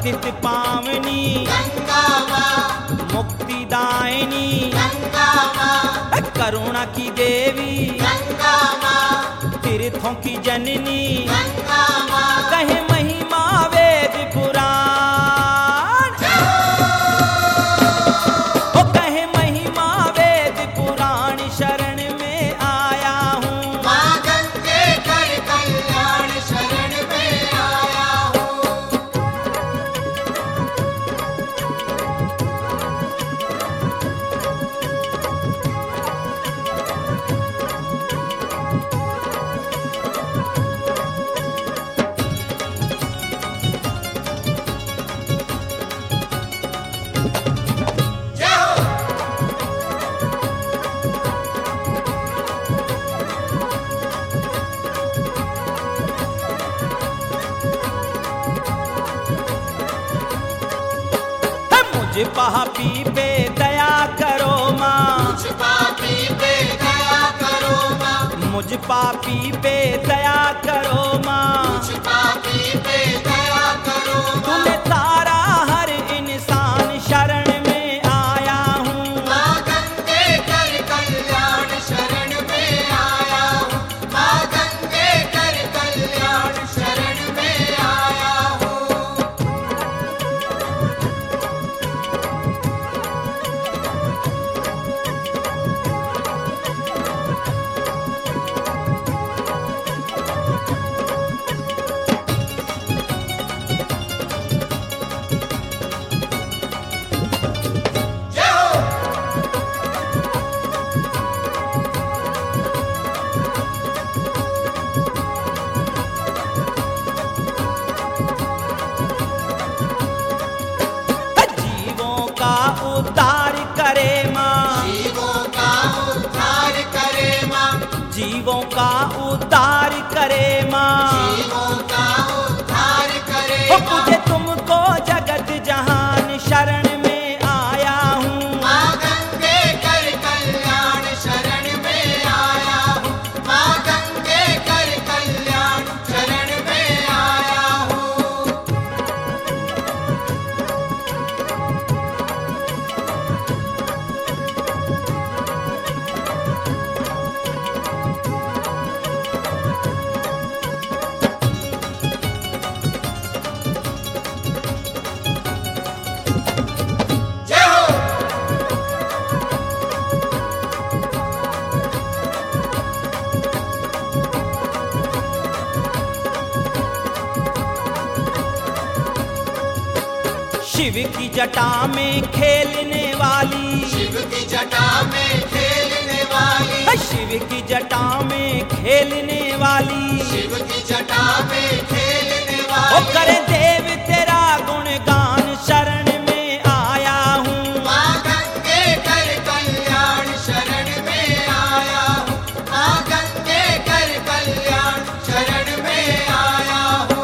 पतित पावनी गंगा माँ, मुक्तिदायिनी गंगा माँ, करुणा की देवी गंगा माँ, तीर्थों की जननी गंगा माँ, कहे महिमा वेद पुराण ओ कहे महिमा वेद पुराण शरण में आया हूँ माँ गंगे कर कल्याण शरण में आया हूँ। जय हो। मुझ पापी पे दया करो माँ मुझ पापी पे दया करो माँ, मुझ पापी पे दया करो माँ मुझ पापी पे दया करो माँ, तुम्हें तारा हर इंसान शरण में आया हूँ माँ गंगे कर कल्याण शरण में आया हूँ, माँ गंगे कर कल्याण शरण में आया हूँ। जय हो। जीवों का उद्धार करे माँ जीवों का उद्धार करे माँ, जीवों का उद्धार करे माँ जीवों का उद्धार करे ओ माँ, मुझे तुमको जगत जहान शरण में आया हूँ माँ गंगे कर कल्याण शरण में आया हूँ, माँ गंगे कर कल्याण शरण में आया हूँ। जय हो। शिव की जटा में खेलने वाली शिव की जटा में खेलने वाली, शिव की जटा में खेलने वाली शिव की जटा में खेलने ओ वाली, करे देव तेरा गुणगान शरण में आया हूँ माँ गंगे कर कल्याण शरण में आया हूँ, माँ गंगे कर कल्याण शरण में आया हूँ।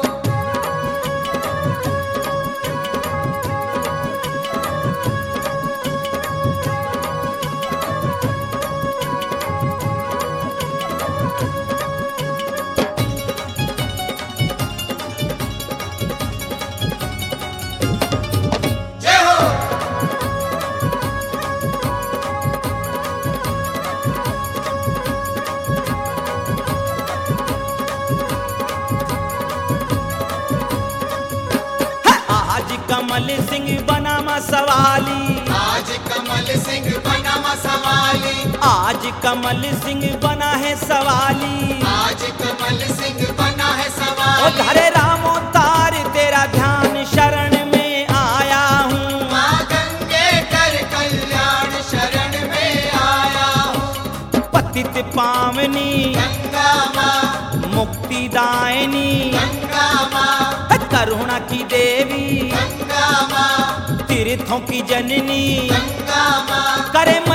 जय हो। आज कमल सिंह बना मसवाली आज कमल सिंह बना मसवाली, आज कमल सिंह बना है सवाली आज कमल सिंह बना है ओ सवाली, धरे रामो तार तेरा ध्यान शरण में आया हूँ माँ गंगे कर कल्याण शरण में आया हूँ। पतित पावनी गंगा माँ, मुक्तिदायिनी गंगा माँ, करुणा की देवी गंगा माँ, तीर्थों की जननी गंगा माँ, करे